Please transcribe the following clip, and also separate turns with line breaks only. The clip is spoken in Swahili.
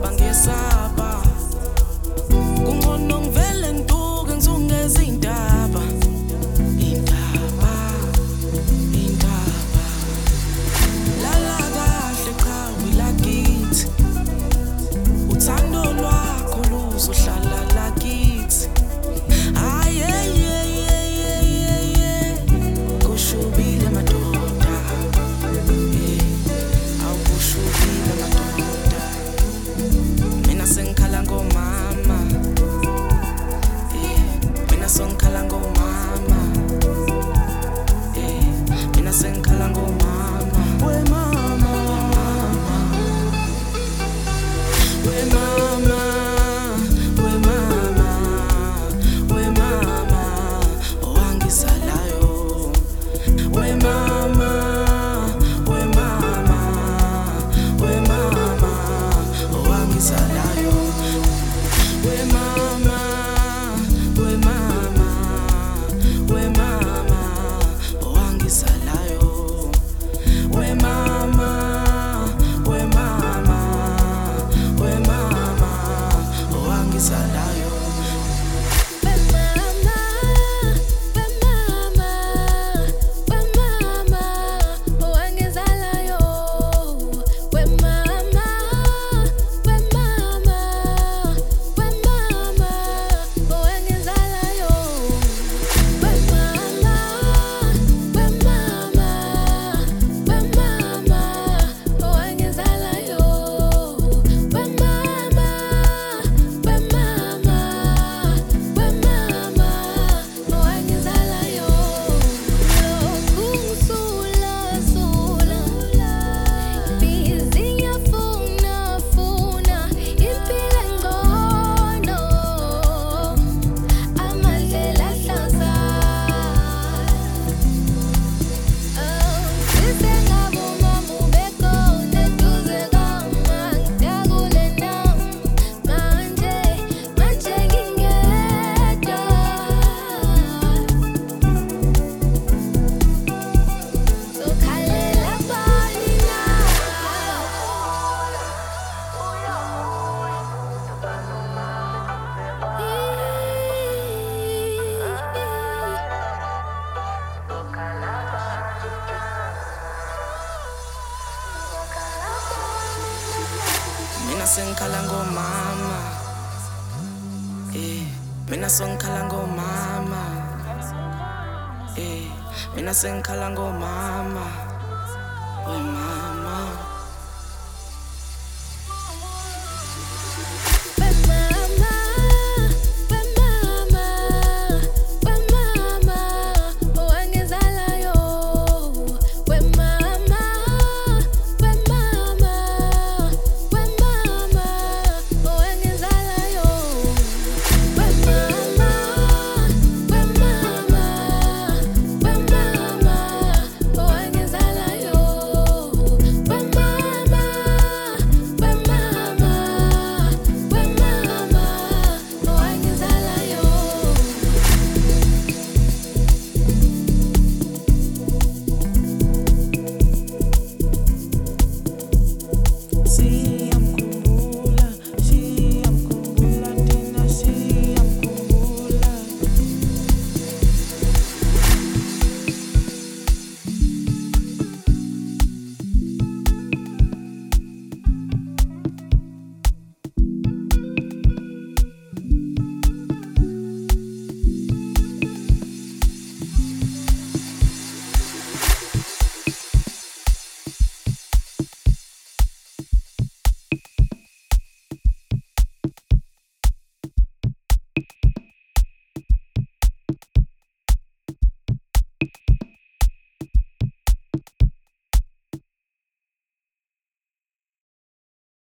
ngesaba ngesaba kungono ngivele ngituke ngizungeza indaba lala kahle qhawe lakithi uthando lwakho luzohlala lakithi kushubile madoda awukushubile madoda mina sengikhala ngomama mina sengikhala ngomama mina sengikhala ngomama we mama we mama we mama we mama owangizalayo we mama we mama we mama owangizalayo we mama we mama we mama owangizalayo we mama we mama we mama owangizalayo mina sengikhala ngomama mina sengikhala ngomama mina sengikhala ngomama we mama